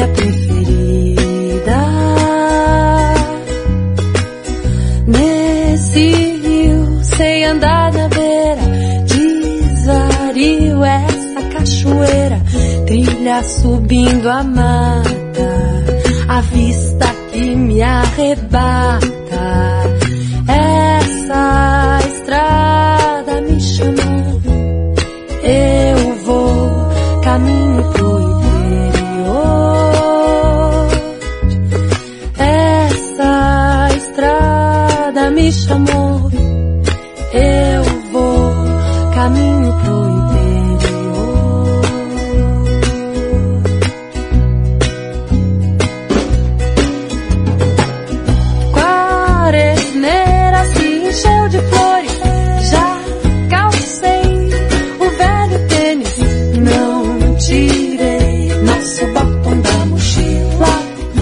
praia preferida. Nesse rio sei andar na beira, desvario essa cachoeira, trilha subindo a mata, a vista que me arrebata. Essa estrada me chamou, eu vou caminho pro interior. Essa estrada me chamou, eu vou caminho pro interior. Quaresmeira se encheu de flores, já calcei o velho tênis, não tirei nosso botão da mochila.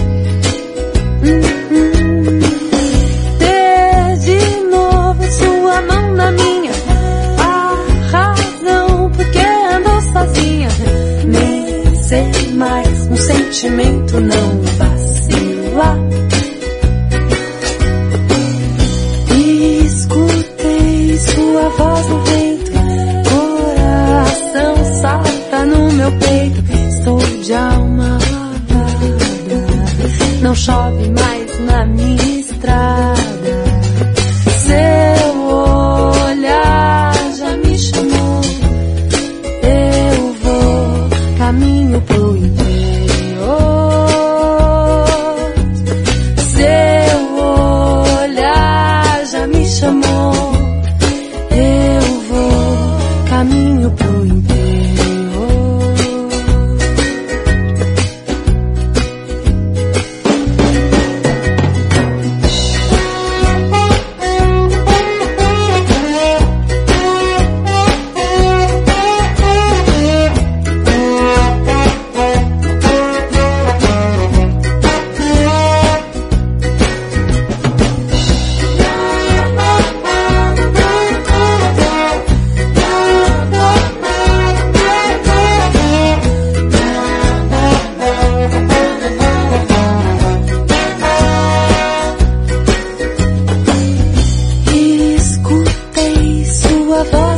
Desde novo sua mão na minha, a razão porque andou sozinha. Nem sei mais, um sentimento não vacila. Escutei sua voz no vento, coração salta no meu peito. Estou de alma lavada, não chove mais na minha estrada. Seu olhar já me chamou, eu vou caminho pro interior. Seu olhar já me chamou, eu vou caminho pro interior. Escutei sua voz